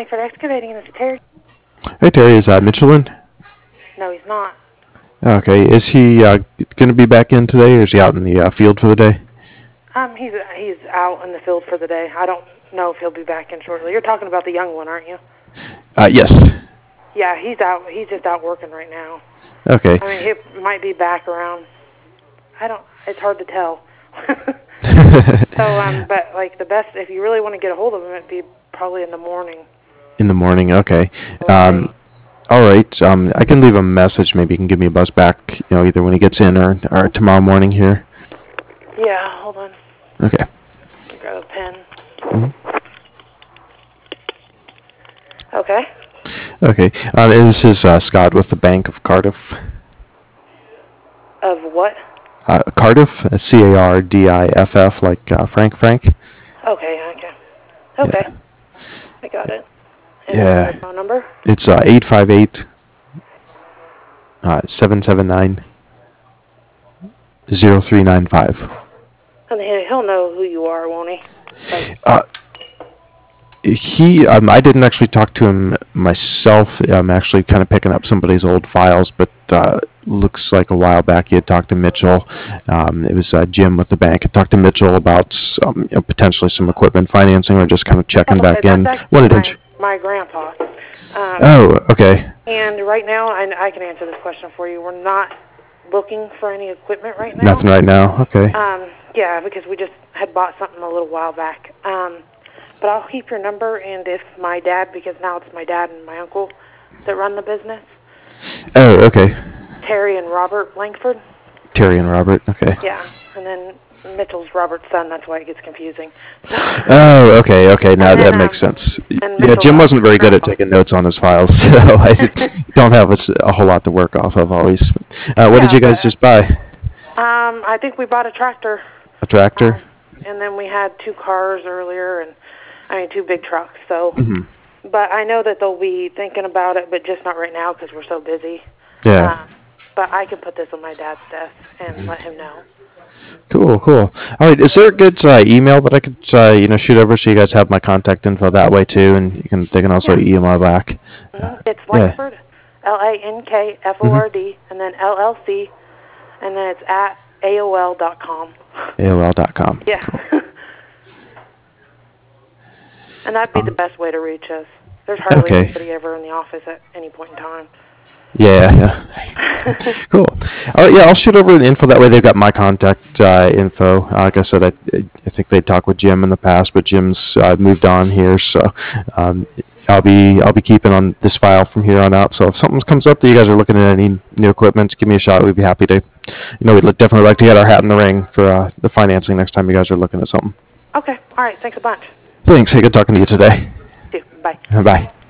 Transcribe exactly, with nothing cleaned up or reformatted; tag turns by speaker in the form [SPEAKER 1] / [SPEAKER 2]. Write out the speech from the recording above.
[SPEAKER 1] Langford Excavating. This is Terry.
[SPEAKER 2] Hey Terry, is uh, Mitchell in?
[SPEAKER 1] No, he's not.
[SPEAKER 2] Okay, is he uh, going to be back in today, or is he out in the uh, field for the day?
[SPEAKER 1] Um, he's he's out in the field for the day. I don't know if he'll be back in shortly. You're talking about the young one, aren't you?
[SPEAKER 2] Uh, yes.
[SPEAKER 1] Yeah, he's out. He's just out working right now.
[SPEAKER 2] Okay.
[SPEAKER 1] I mean, he might be back around. I don't. It's hard to tell. so, um, but like the best, if you really want to get a hold of him, it'd be probably in the morning.
[SPEAKER 2] In the morning, okay. Um, all right. Um, I can leave a message. Maybe you can give me a buzz back. You know, either when he gets in or or tomorrow morning here.
[SPEAKER 1] Yeah. Hold on.
[SPEAKER 2] Okay.
[SPEAKER 1] Grab a pen.
[SPEAKER 2] Mm-hmm.
[SPEAKER 1] Okay.
[SPEAKER 2] Okay. Uh, this is uh, Scott with the Bank of Cardiff.
[SPEAKER 1] Of what?
[SPEAKER 2] Uh, Cardiff, C A R D I F F, like uh, Frank Frank.
[SPEAKER 1] Okay. Okay. Okay.
[SPEAKER 2] Yeah.
[SPEAKER 1] I got it. And
[SPEAKER 2] yeah.
[SPEAKER 1] the phone number?
[SPEAKER 2] It's uh, eight five eight, seven seven nine, zero three nine five.
[SPEAKER 1] And he'll know who you are, won't he? Like,
[SPEAKER 2] uh, he, um, I didn't actually talk to him myself. I'm actually kind of picking up somebody's old files, but uh, looks like a while back he had talked to Mitchell. Um, it was uh, Jim with the bank. Had talked to Mitchell about um, you know, potentially some equipment financing, or just kind of checking
[SPEAKER 1] okay,
[SPEAKER 2] back in.
[SPEAKER 1] That's
[SPEAKER 2] What did
[SPEAKER 1] my,
[SPEAKER 2] you?
[SPEAKER 1] my grandpa. Um,
[SPEAKER 2] oh, okay.
[SPEAKER 1] And right now, I, I can answer this question for you. We're not looking for any equipment right now.
[SPEAKER 2] Nothing right now. Okay.
[SPEAKER 1] Um, yeah, because we just had bought something a little while back. Um, but I'll keep your number, and if my dad, because now it's my dad and my uncle that run the business.
[SPEAKER 2] Oh, okay.
[SPEAKER 1] Terry and Robert Langford.
[SPEAKER 2] Terry and Robert. Okay.
[SPEAKER 1] Yeah, and then Mitchell's Robert's son. That's why it gets confusing.
[SPEAKER 2] Oh, okay, okay. Now
[SPEAKER 1] then,
[SPEAKER 2] that makes
[SPEAKER 1] um,
[SPEAKER 2] sense. Yeah,
[SPEAKER 1] Mitchell
[SPEAKER 2] Jim wasn't very good at
[SPEAKER 1] grandpa.
[SPEAKER 2] taking notes on his files, so I don't have a, a whole lot to work off of always. Uh, what
[SPEAKER 1] yeah,
[SPEAKER 2] did you guys
[SPEAKER 1] but,
[SPEAKER 2] just buy?
[SPEAKER 1] Um, I think we bought a tractor.
[SPEAKER 2] A tractor?
[SPEAKER 1] Um, and then we had two cars earlier, and I mean two big trucks. So,
[SPEAKER 2] mm-hmm.
[SPEAKER 1] But I know that they'll be thinking about it, but just not right now because we're so busy.
[SPEAKER 2] Yeah.
[SPEAKER 1] Um, but I can put this on my dad's desk and mm-hmm. let him know.
[SPEAKER 2] Cool, cool. All right, is there a good uh, email that I could, uh, you know, shoot over so you guys have my contact info that way too, and you can they can also
[SPEAKER 1] yeah.
[SPEAKER 2] email back.
[SPEAKER 1] Mm-hmm. It's Lankford, yeah. L A N K F O R D, mm-hmm. and then L L C, and then it's at A O L dot com.
[SPEAKER 2] A O L dot com.
[SPEAKER 1] Yeah.
[SPEAKER 2] Cool.
[SPEAKER 1] And that'd be um, the best way to reach us. There's hardly
[SPEAKER 2] okay.
[SPEAKER 1] anybody ever in the office at any point in time.
[SPEAKER 2] Yeah, yeah. Cool. All right, yeah, I'll shoot over the info. That way they've got my contact uh, info. Uh, like I said, I, I think they talked with Jim in the past, but Jim's uh, moved on here, so um, I'll be I'll be keeping on this file from here on out. So if something comes up that you guys are looking at any new equipment, give me a shot. We'd be happy to. You know, we'd definitely like to get our hat in the ring for uh, the financing next time you guys are looking at something.
[SPEAKER 1] Okay. All right. Thanks a bunch.
[SPEAKER 2] Thanks. Hey, good talking to you today.
[SPEAKER 1] You too. Bye.
[SPEAKER 2] Bye.